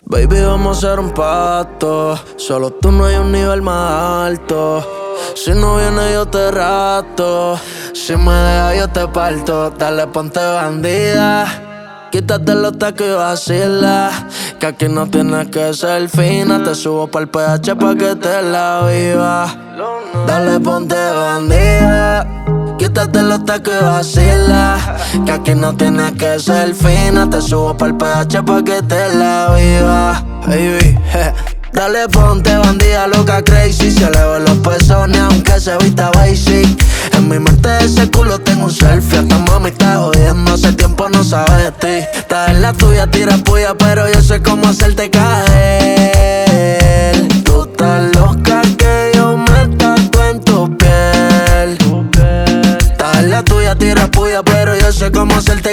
Baby, vamos a hacer un pacto. Solo tú, no hay un nivel más alto. Si no vienes yo te rato. Si me dejas yo te parto. Dale, ponte bandida. Quítate los tacos y vacila. Que aquí no tienes que ser fina. Te subo pa'l PH pa' que te la viva. Dale, ponte bandida. Quítate los tacos y vacila. Que aquí no tienes que ser fina. Te subo pa'l PH pa' que te la viva. Baby, dale, ponte bandida loca crazy. Se le ven los pezones aunque se vista basic. En mi mente ese culo tengo un selfie. Hasta mami está jodiendo, hace tiempo no sabe de ti. Estás en la tuya, tira puya, pero yo sé cómo hacerte caer. Tú estás loca que yo me tatúe en tu piel. Estás en la tuya, tira puya, pero yo sé cómo hacerte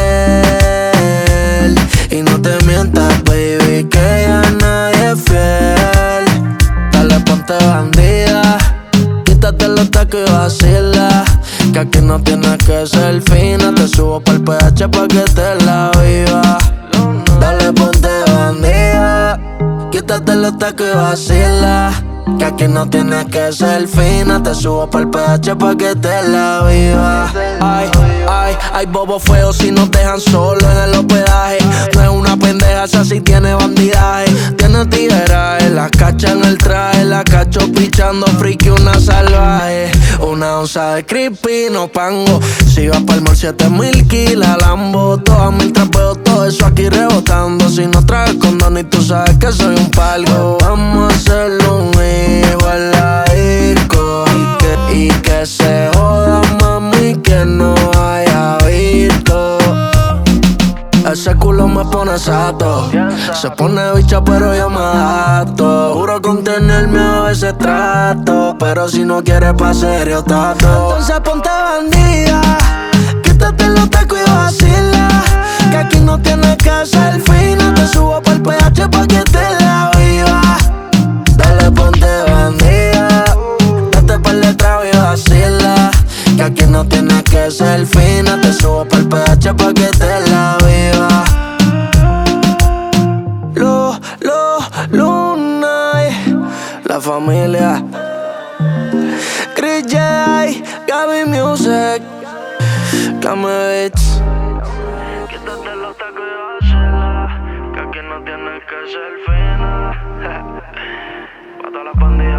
caer. Y no te mientas, baby, que ya nadie es fiel. Dale, ponte bandida. Quítate los tacos y vacila. Que aquí no tienes que ser fina. Te subo pa'l PH pa' que te la viva. Dale, ponte bandida. Quítate los tacos y vacila. Que aquí no tienes que ser fina. Te subo pa'l PH pa' que te la viva. Ay, ay, ay, bobo feo si nos dejan solo en el hospedaje. No es una pendeja, esa sí tiene bandidaje. Tiene tigueraje, la cacha en el traje. La cacho pichando friki, una salvaje. Una onza de creepy, no pango. Si vas pa'l mall 7000 kilas, Lambo. Todas mil trapeo, todo eso aquí rebotando. Si no traes condón y tú sabes que soy un palgo. Vamos a hacerlo igual la disco. Y que se joda, mami, que no haya visto. Ese culo me pone sato. Se pone bicha pero yo me adapto. Juro contenerme a veces trato. Pero si no quieres pa' serio tato. Entonces ponte bandida. Quítate los tacos y vacila. Que aquí no tienes que ser fina. Te subo pa'l PH pa' que te la viva. Dale, ponte bandida. Date pa'l letrado y vacila. Que aquí no tienes que ser fina. Te subo pa'l PH pa' que te la viva. Luna, la familia. Chris J, Gaby Music, Kame Beats. Quítate los tacos y vacila. Que aquí no tienes que ser fina. Pa' todas las pandillas.